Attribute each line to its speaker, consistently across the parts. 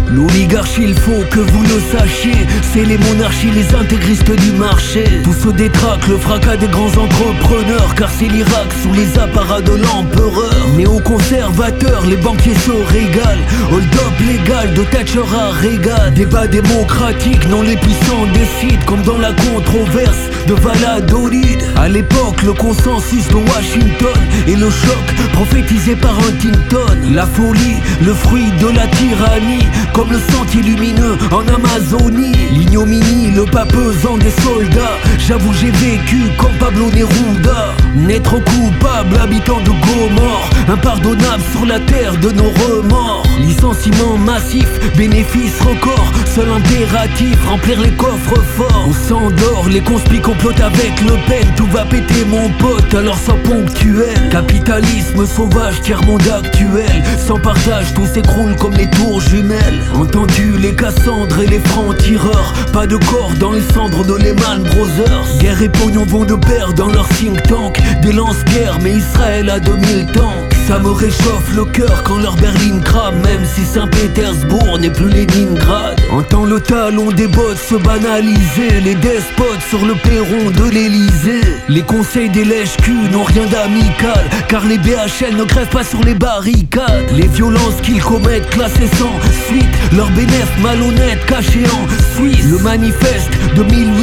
Speaker 1: L'oligarchie, il faut que vous le sachiez, c'est les monarchies, les intégristes du marché. Tout se détraque, le fracas des grands entrepreneurs, car c'est l'Irak sous les apparats de l'empereur. Néoconservateurs, les banquiers se régalent, hold-up légal de Thatcher à Reagan. Débat démocratique, non les puissants décident, comme dans la controverse de Valladolid. À l'époque, le consensus de Washington et le choc prophétisé par Huntington. La folie, le fruit de la tyrannie, comme le sentier lumineux en Amazonie. L'ignominie, le pas pesant des soldats. J'avoue j'ai vécu comme Pablo Neruda. Naître coupable, habitant de Gomorre, impardonnable sur la terre de nos remords. Licenciement massif, bénéfice record, seul impératif, remplir les coffres forts. On s'endort, les conspires complotent avec Le Pen. Tout va péter mon pote, alors sans ponctuel. Capitalisme sauvage, tiers-monde actuel. Sans partage, tout s'écroule comme les tours jumelles. Entendu les Cassandres et les francs-tireurs, pas de corps dans les cendres de Lehman Brothers. Guerre et pognon vont de pair dans leur think tank. Des lance-guerres, mais Israël a 2000 tanks. Ça me réchauffe le cœur quand leur berline crame, même si Saint-Pétersbourg n'est plus Leningrad. Entends le talon des bottes se banaliser, les despotes sur le perron de l'Elysée. Les conseils des lèches-culs n'ont rien d'amical, car les BHL ne crèvent pas sur les barricades. Les violences qu'ils commettent classées sans suite, leurs bénéfices malhonnêtes cachés en Suisse. Le manifeste de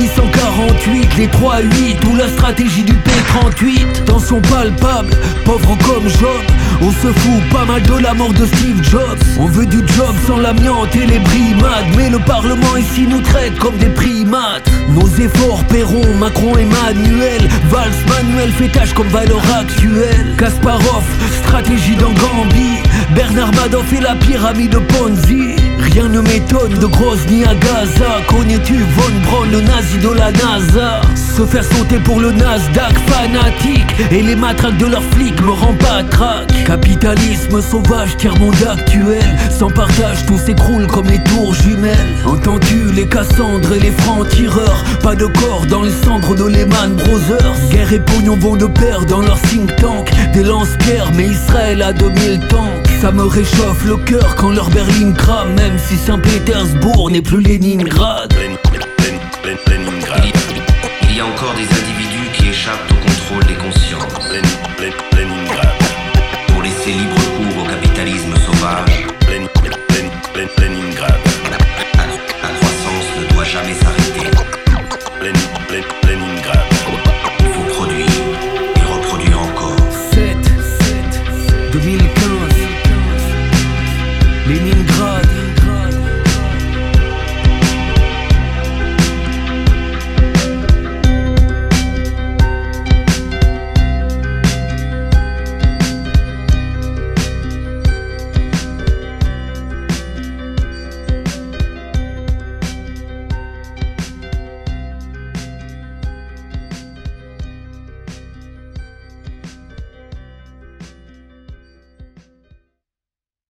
Speaker 1: 1848, les 3-8 ou la stratégie du P38. Tension palpable, pauvre comme Job, on se fout pas mal de la mort de Steve Jobs. On veut du job sans l'amiante et les brimades, mais le Parlement ici nous traite comme des primates. Nos efforts paieront Macron, Emmanuel, Valls, Manuel fait tâche comme valeur actuelle. Kasparov, stratégie dans Gambie, Bernard Madoff et la pyramide de Ponzi. Rien ne m'étonne de Grozny à Gaza. Connais-tu Von Braun, le nazi de la NASA? Se faire sauter pour le Nasdaq fanatique, et les matraques de leurs flics me rend pas trac. Capitalisme sauvage, tiers-monde actuel. Sans partage, tout s'écroule comme les tours jumelles. Entends-tu les Cassandres et les francs-tireurs, pas de corps dans les cendres de Lehman Brothers. Guerre et pognon vont de pair dans leur think tank. Des lance-pierres, mais Israël a 2000 tanks. Ça me réchauffe le cœur quand leur berline crame, même si Saint-Pétersbourg n'est plus Leningrad.
Speaker 2: Il y a encore des individus qui échappent au contrôle des consciences. Pour laisser libre cours au capitalisme sauvage, la croissance ne doit jamais s'arrêter.